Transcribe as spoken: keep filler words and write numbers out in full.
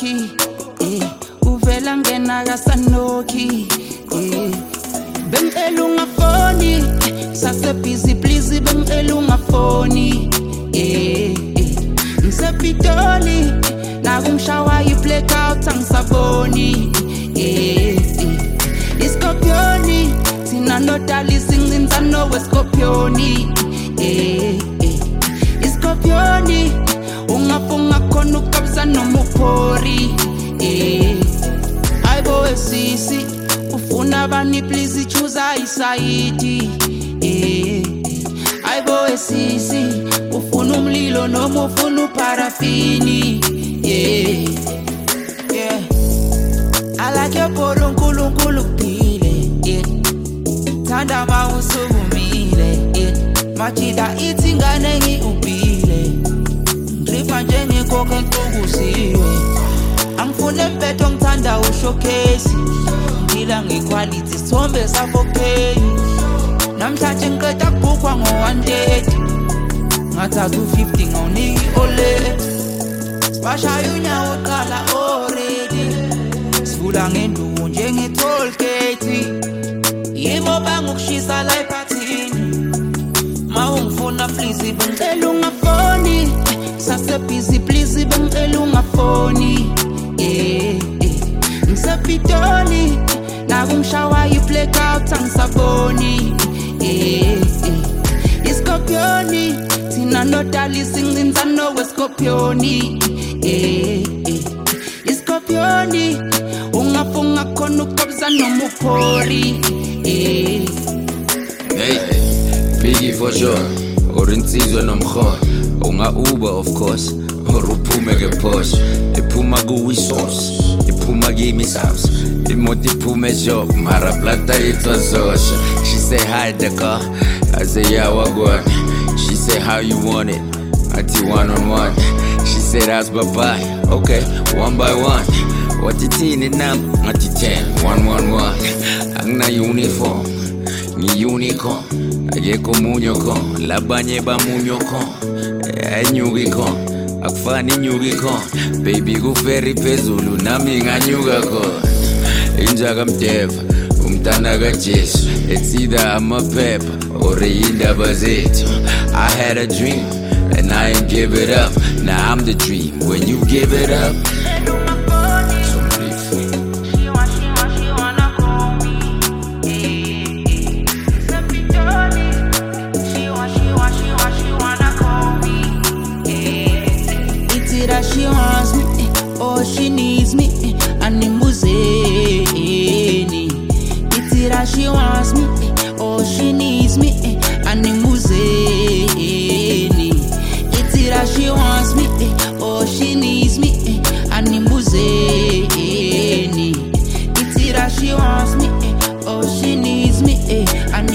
Sanoki, eh, uvela ngena ka Sanoki, eh. Bengicela ungafoni, sase busy please bengicela ungafoni, eh, eh. Ngisepitoli, nakungishawa i-blackout angisaboni, eh, eh. Iskopioni, thina nodali sincinza noweskopioni, eh, eh. Iskopioni, ungafunga khona ukabza nomuphori, eh. Ayibo esisi, ufuna bani please choose isayidi, eh. Ayibo esisi, ufuna umlilo noma ufuna uparafini, yeah, yeah. I like your polo nkulu nkulu kuphile, yeah. Thanda ma usumile, yeah. Machida ithi ngane ngiubile, dripa njenge koke ntukusiwe. Angifune mbeto ngithanda ushowcase, ngila ngequality sithombe safopay. Namhlanje ngiqeda kubukwa ngo one thirty, ngathatha u fifty ngawuniki ole. Sibashaya unyawo qala already, sivula ngenduku njenge toll gate. Yebo bangukushisa la ephathini, ma ungifuna please bengicela ungafoni, sase busy please bengicela ungafoni, eh, eh. Ngisepitoli, nakungishawa i-blackout angisaboni, eh, eh. Iskopioni, thina nodali sincinza noweskopioni, eh, eh. Iskopioni, ungafunga khona ukabza nomuphori, eh. Hey, Biggie for sure, or insizwe nomkhona, unga Uber of course, or uphume ke Porsche, iphuma kuwi sauce, iphuma kimi sauce, imoti iphume shop, mara plata itwa sosha. She say hi the car, I say yeah wagwan. She say how you want it, ati one on one. She said ask bye bye, okay, one by one. What you teen it now, ati ten, one one one. Angna uniform, ni unicorn. Ayeko munyoko, labanye ba munyoko, enyugiko, akufani nyugiko, baby kuferi phezulu nami nganyukako. Injaga mdeva, umntana kaJesu, it's either amaphepha or indaba zethu. I had a dream and I ain't give it up. Now I'm the dream when you give it up. She wants me, oh she needs me, animuzeni. Itira she wants me, oh she needs me, animuzeni. Itira she wants me, oh she needs me, animuzeni. Itira she wants me, oh she needs me, animuzeni.